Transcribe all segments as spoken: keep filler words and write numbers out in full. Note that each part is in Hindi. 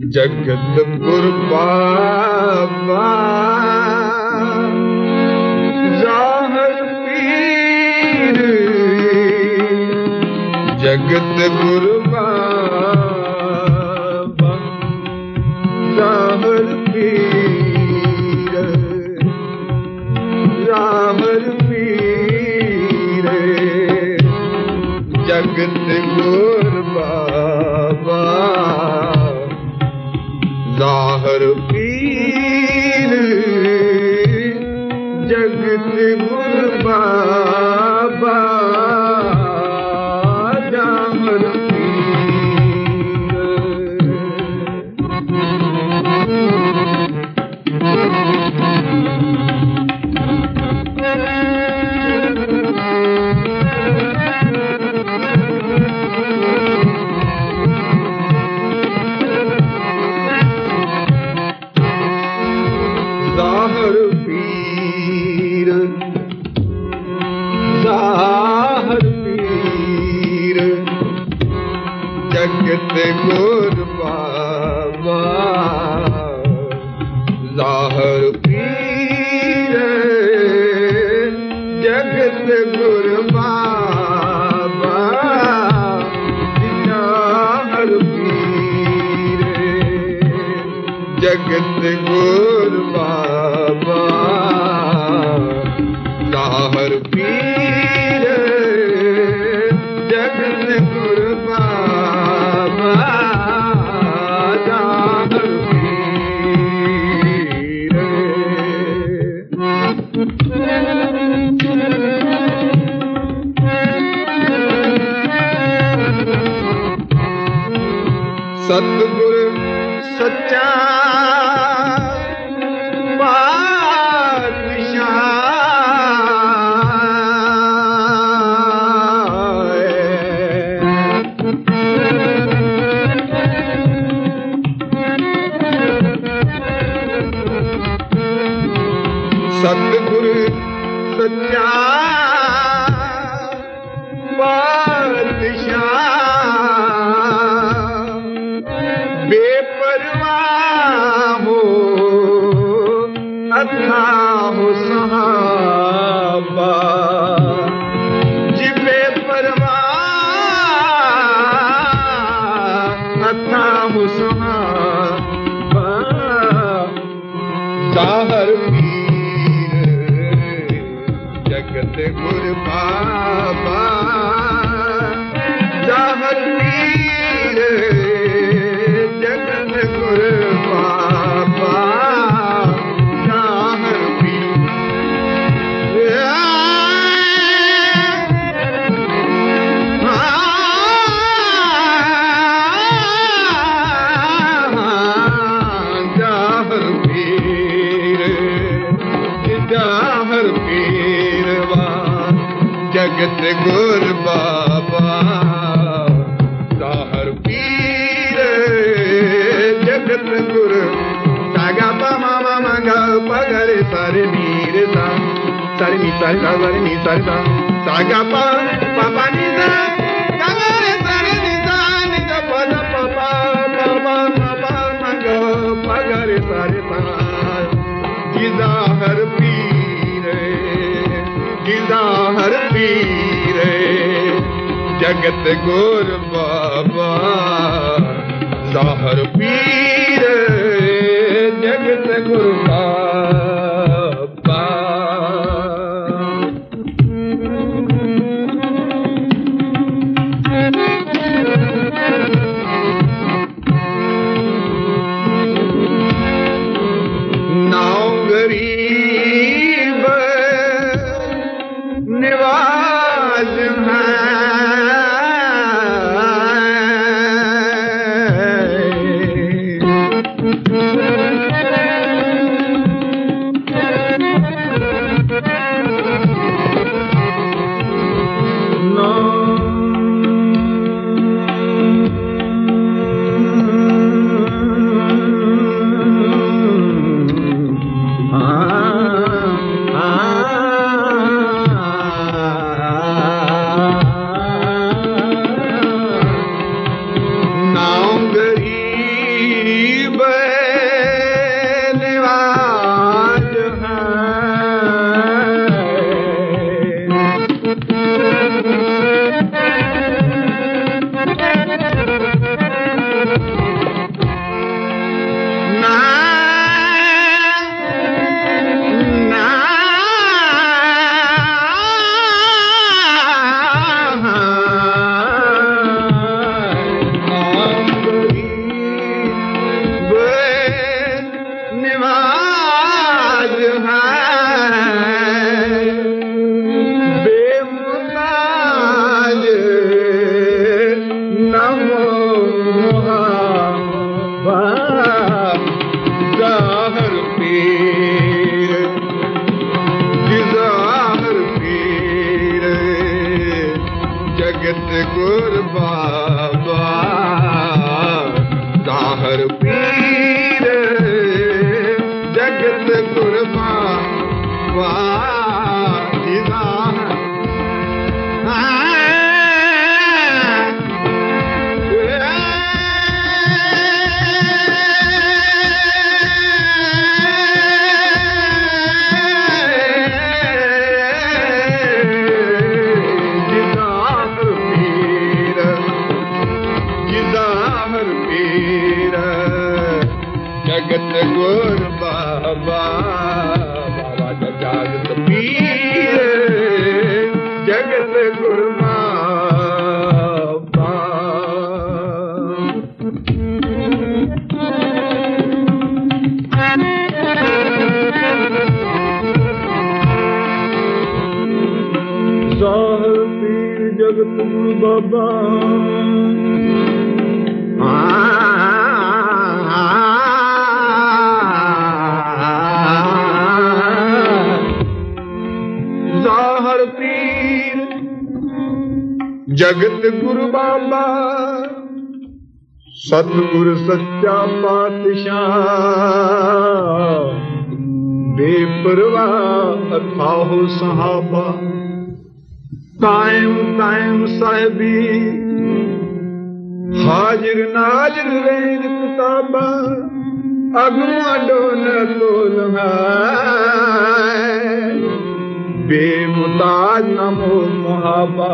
जगतपुर बाबा ज़ाहिर पीर, जगतपुर बाबा ज़ाहिर पीर, ज़ाहिर पीर, जगतपुर बाबा ज़ाहिर पीर, जगतपुर बाबा ज़ाहिर पीर, ज़ाहिर पीर, जगतपुर बाबा ज़ाहिर पीर, जगतपुर बाबा ज़ाहिर पीर, जगतपुर बाबा ज़ाहिर पीर, जगतपुर बाबा ज़ाहिर पीर। सतगुरु सच्चा सतगुरु सच्चा बादशाह, बेपरवाह हो अथाह सहाबा, जी बेपरवाह अथाह सहाबा, ज़ाहिर जगतपुर बाबा ज़ाहिर पीर, जगतपुर बाबा ज़ाहिर पीर। ज़ाहिर पीर, ज़ाहिर पीर, जगतपुर बाबा ज़ाहिर पीर, जगतपुर सागा पामा मामा गा पगरे सारे मीर सा सारे मी सारे सा सारे मी सारे सा सागा पा पापा नी सा गगरे सारे नी सा नी सा पद पापा पापा पापा मंगा पगरे सारे सा, ज़ाहिर पीर, ज़ाहिर पीर, जगतपुर बाबा ज़ाहिर पीर, जगतपुर बाबा। नाव गरीब निवाज है, ਜ਼ਾਹਰ ਪੀਰ ਜਗਤ ਕੁਰਬਾਵਾ ਜ਼ਾਹਰ ਜਗਤ ਗੁਰ ਬਾਬਾ ਬਾਬਾ ਜਗਤ ਪੀਰ ਜਗਤ ਗੁਰ ਬਾਬਾ ਜ਼ਾਹਰ ਪੀਰ ਜਗਤ ਗੁਰ ਬਾਬਾ ਜ਼ਾਹਰ ਪੀਰ ਜਗਤ ਗੁਰੂ ਬਾਬਾ ਸਤਿਗੁਰ ਸੱਚਾ ਪਾਤਸ਼ਾਹ ਬੇਪਰਵਾਹ ਅਥਾਹ ਸਹਾਬਾ ਕਾਇਮ ਕਾਇਮ ਸਾਹਿਬੀ ਹਾਜ਼ਰ ਨਾਜ਼ਰ ਵੇਦ ਕਿਤਾਬਾ ਅਗਮਾ ਡੋਲ ਤੋਲ ਹੈ ਬੇਮੁਤਾਜ ਨਮੋ ਮੁਹਾਬਾ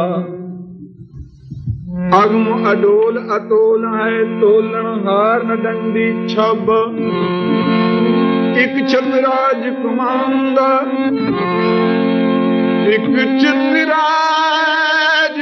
ਅਗਮ ਅਡੋਲ ਅਤੋਲ ਹੈ ਤੋਲਣ ਹਾਰ ਨਡੰਡੀ ਛਬ ਇੱਕ ਚੰਦਰਾਜ ਕਮਾਉਂਦਾ ਇੱਕ ਚੰਦਰਾਜ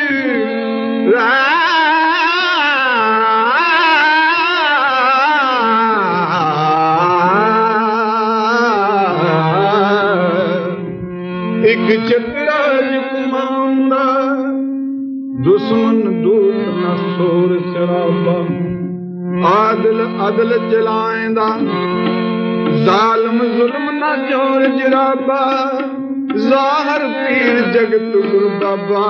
ਇੱਕ ਚੰਦਰਾਜ ਕਮਾਉਂਦਾ ਦੁਸ਼ਮਨ ਦੂਤ ਨਾ ਸੋਰ ਸ਼ਰਾਬਾ ਆਦਲ ਅਦਲ ਚਲਾਏਂਦਾ ਜ਼ਾਲਮ ਜ਼ੁਲਮ ਨਾ ਜੋਰ ਜਰਾਬਾ ਜ਼ਾਹਰ ਪੀਰ ਜਗਤ ਗੁਰ ਬਾਬਾ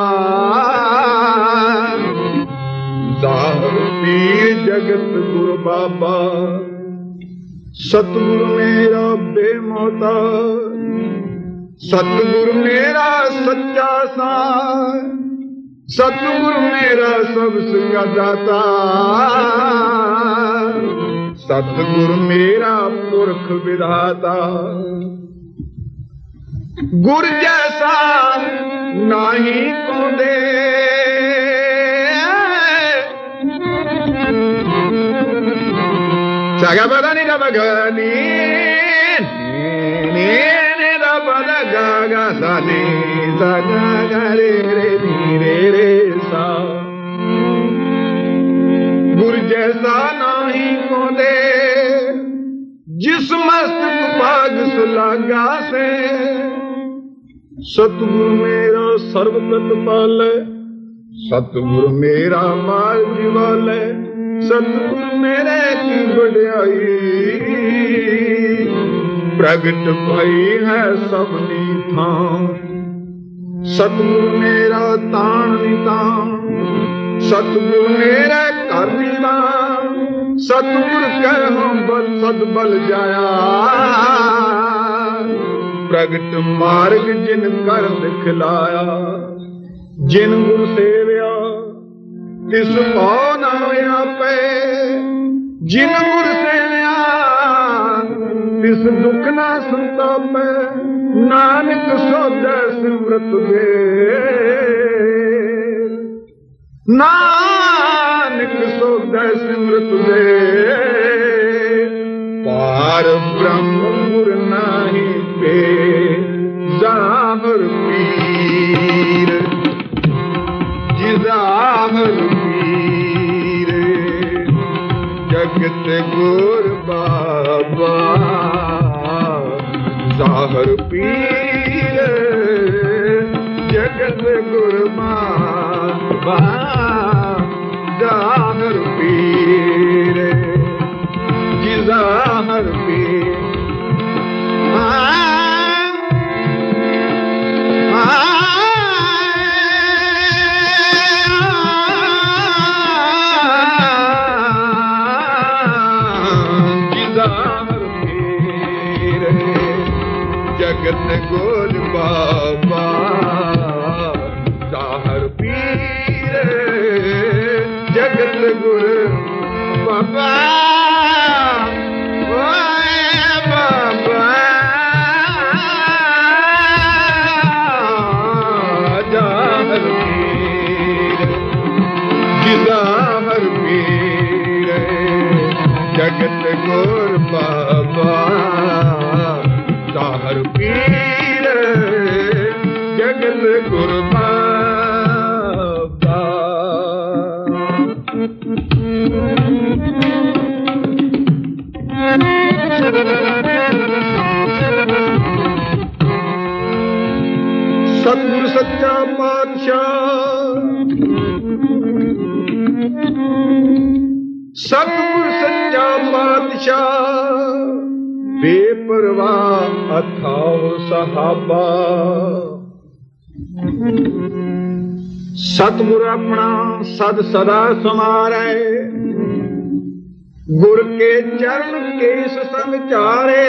ਜ਼ਾਹਰ ਪੀਰ ਜਗਤ ਗੁਰ ਬਾਬਾ ਸਤਿਗੁਰ ਮੇਰਾ ਬੇਮੋਹਤਾਜ ਸਤਿਗੁਰ ਮੇਰਾ ਸੱਚਾ ਸਾਰ ਸਤਿਗੁਰ ਮੇਰਾ ਸਭ ਸਿੰਘਾ ਦਾਤਾ ਸਤਿਗੁਰ ਮੇਰਾ ਪੁਰਖ ਵਿਧਾਤਾ ਗੁਰ ਜੈਸਾ ਨਾਹੀ ਕੋਂਦੇ ਸਾਗਾ ਬਦਾ ਨੀ ਦਾ ਬਗਨੀ ਨੀ ਨੀ ਦਾ ਬਦਾ ਗਾ ਸਾ ਨੀ ਸਾ ਗਾ ਰੇ ਰੇ ਨੀ ਰੇ ਰੇ ਸਾ ਗੁਰ ਜੈਸਾ ਨਾਹੀ ਕੋਂਦੇ ਜਿਸ ਮਸਤਕ ਭਾਗ ਸੁਲਾਗਾ ਸੇ ਸਤਿਗੁਰ ਮੇਰਾ ਸਰਬ ਪ੍ਰਤਪਾਲੈ ਸਤਿਗੁਰ ਮੇਰਾ ਮਾਲ ਜੀਵਾਲੈ ਸਤਿਗੁਰ ਮੇਰੇ ਕੀ ਵਡਿਆਈ ਪ੍ਰਗਟ ਭਈ ਹੈ ਸਭਨੀ ਥਾਂ ਸਤਿਗੁਰ ਮੇਰਾ ਤਾਣ ਨਿਤਾਣ ਸਤਿਗੁਰ ਮੇਰਾ ਘਰ ਨਿਵਾਣ ਸਤਿਗੁਰ ਕਹਿ ਬਲ ਸਦ ਬਲ ਜਾਇਆ ਪ੍ਰਗਟ ਮਾਰਗ ਜਿਨ ਕਰ ਦਿਖਲਾਇਆ ਜਿਨ ਗੁਰ ਸੇਵਿਆ ਤਿਸ ਭਉ ਨਾ ਆਪੇ ਜਿਨ ਗੁਰ ਸੇਵਿਆ ਤਿਸ ਦੁਖ ਨਾ ਸੰਤਾਪੈ ਨਾਨਕ ਸੋਧੈ ਸਿਮਰਤ ਵੇ ਨਾਨਕ ਸੋਧੈ ਸਿਮਰਤ ਵੇ ਪਾਰ ਬ੍ਰਹਮ ਗੁਰ ਨਾਹੀ ਪੇ ਜ਼ਾਹਰ ਪੀਰ ਜੀ ਜ਼ਾਹਰ ਪੀਰ ਜਗਤ ਗੁਰ ਬਾਬਾ ਜ਼ਾਹਰ ਪੀਰ ਜਗਤ ਗੁਰ ਬਾਬਾ ਜ਼ਾਹਰ ਪੀਰ ਜੀ ਜ਼ਾਹਰ ਪੀਰ जगत गुर बाबा जाहर पीर जगत गुर बाबा जाहर पीर जगत गुर बाबा जाहर पीर जगत गुर बाबा सतगुरु सच्चा पातशाह सतगुरु सच्चा पातशाह बेपरवाह अथाह सहाबा सतगुरु अपना सद सदा समारे गुर के चरण केस संग चारे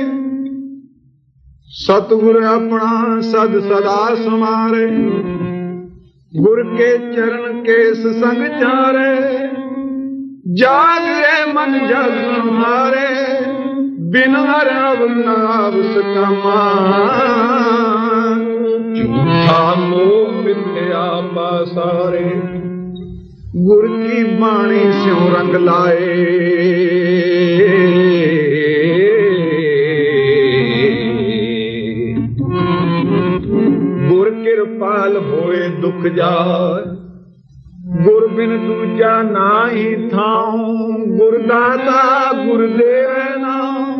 सतगुरु अपना सद सदा समारे गुर के चरण केस संग चारे जाग रे मन जग मारे बिन हरव नाव सकमा झूठा मोह मिथ्या पासारे गुर की बाणी स्यों रंग लाए गुर कृपाल होए दुख जाए गुर बिन दूजा नाही थाऊं गुरदाता गुरदेव नाम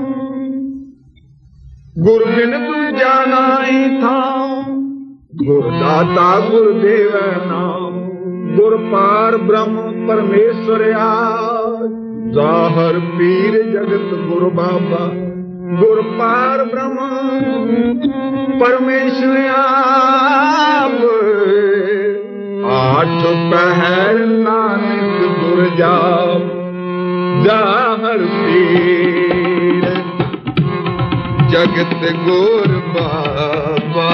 गुर बिन दूजा नाही थाऊं गुरदाता गुरदेव नाम गुर पार ब्रह्म परमेश्वर जाहर पीर जगत गुरु बाबा गुर पार ब्रह्म परमेश्वर आठ पहर नानक गुर जाप जाहर पीर जगत गुर बाबा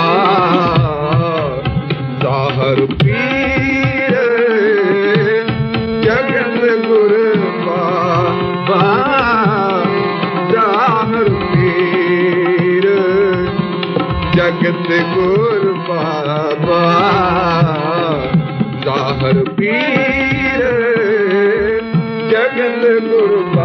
जाहर पीर जगत गुर बाबा जाहर पीर जगत गुर बाबा जाहर पीर जगत गुरु